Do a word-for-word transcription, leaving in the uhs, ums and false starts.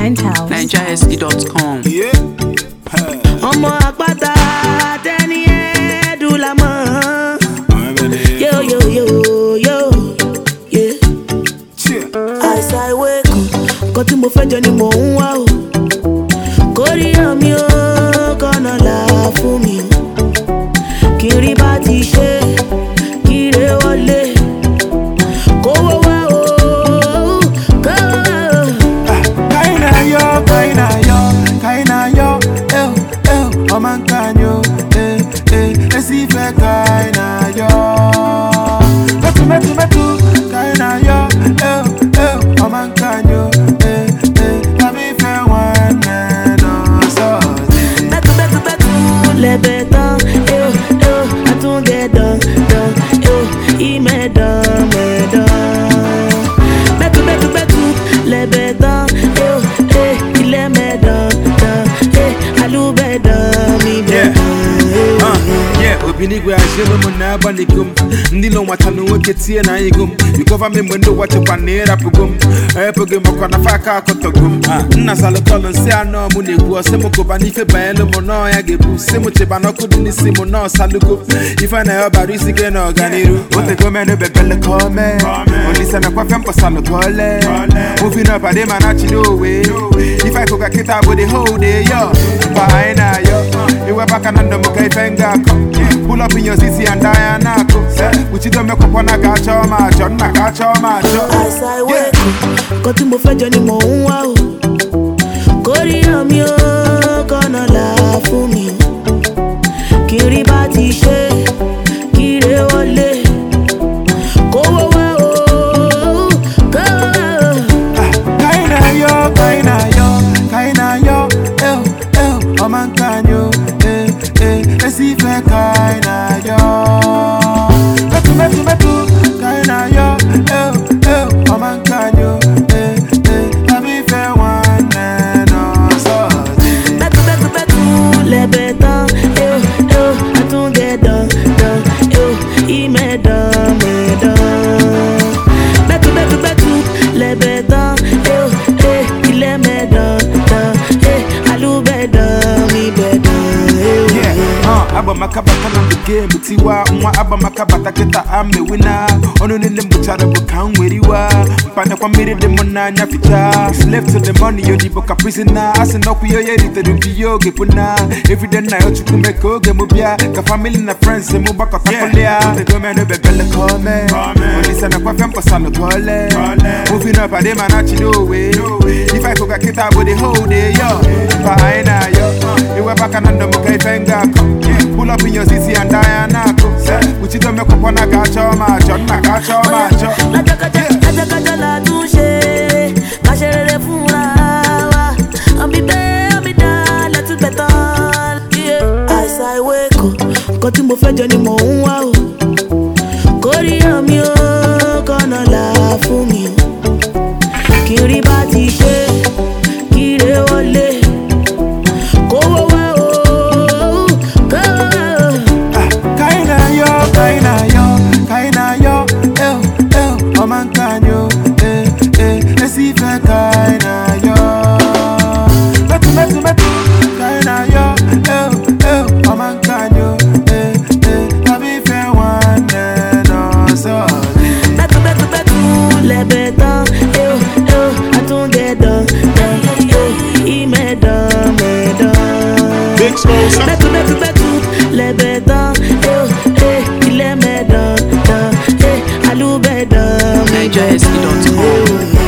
Penthouse. niger s e dot com. Ọmọ àpáta tẹ́ni ẹ̀ẹ́dùn la mọ̀. Yo yo yo yo yeah. Àìsàn ìwé kan, kan tí mo fẹ́ jọ ni mò ń wá o. Kórìíyàn mi ó kọ́nà là fún mi o. Kiri bá ti ṣe, kiri wọlé. Kówó wá o, kówó wá o. Kaina yo, kaina yo, kaina yo, eh eh, ọmọ nǹkan yo, eh eh, esi fẹ́ kaina yo. Metu metu metu, kaina yo, eh eh, ọmọ nǹkan yo, eh eh, tàbí fẹ́ wọn nẹ́nà sọ́ọ̀tì. Metu metu metu, lẹ́bẹ̀ tán, eh eh, àtúndẹ̀ dán dán, eh ìmẹ̀ dán mẹ́dán. Metu metu metu, lẹ́bẹ̀ tán, eh eh, ilẹ̀ mẹ́dán dán, eh alúbẹ̀ dán mi bẹ̀. Obinigwe ajelo mona baligum ndilo watanu weketie na igum you cover me mwendo wache panera pugum eh pugum makona faka kotogum nna salo kolon se ano mu negwu se mo ko bani fe baelo mo no ya gebu se mo che banoko dini se mo no salugo ifa na yo bari sige no ganiru o te go me no bebele come only se me kwa fem po salo kole moving up ade manachi no way if I could get out with the whole day yo fine yo you were back and mo kai fenga pull up in your city and die and ako. Uchi don't make up on a catch or match on a catch or match. As I wake up, got to move for Johnny Mo. Wow, Korea mi o, gonna laugh for me. Kiri bati she, kiri wale. Go wow, go. Kaina yo, kaina yo, kaina yo, eh eh, oman kanyo, eh eh, esi fe kaina yo. Metu metu metu, kaina yo, eh eh, oman kanyo, eh eh, tàbí fẹ́ wọn nẹ́nà sọ́ọ̀tì. Metu metu metu, lẹ́bẹ̀ tán, eh eh, àtúndẹ̀ dán dán, eh ìmẹ̀ dán mẹ́dán. Metu metu metu, lẹ́bẹ̀ tán, eh eh, ilẹ̀ mẹ́dán dán, eh alúbẹ̀ dán mi bẹ̀ dán. Aba makabata na the game tiwa nwa aba makabata keta ame wina ono nile mbuchara bukan weriwa mpana kwa miri de mona nya fita slave to the money yo di boka prisoner ase no ku yo yeri te rubi yo ge kuna every day na yo chuku meko ge mubia ka family na friends mu baka takolia te go me no be belle come only sana kwa fem pasalo kole moving up ade manachi no way if I could get out with the whole day yo fine yo you were back and no mo kai fenga pull up in your city and die and ako. Uchi don't make up on a catch or match on a catch or match. La jakaja, la jakaja la touche. Machere le funa. Ambi be, ambi da, let's it better. As I wake up, got to move for Johnny Mo. Wow, Korea mi o, gonna laugh for me. Kiri bati she, kiri wale. Go wow. Kaina yo, kaina yo, eh eh, oman kanyo, eh eh, esi fe kaina yo. Metu metu metu, kaina yo, eh eh, oman kanyo, eh eh, tàbí fẹ́ wọn nẹ́nà sọ́ọ̀tì. Metu metu metu, lẹ́bẹ̀ tán, eh eh, àtúndẹ̀ dán dán, eh ìmẹ̀ dán mẹ́dán. Metu metu metu, lẹ́bẹ̀ tán, eh eh, ilẹ̀ mẹ́dán dán, eh alúbẹ̀ dán mi. niger s e dot com.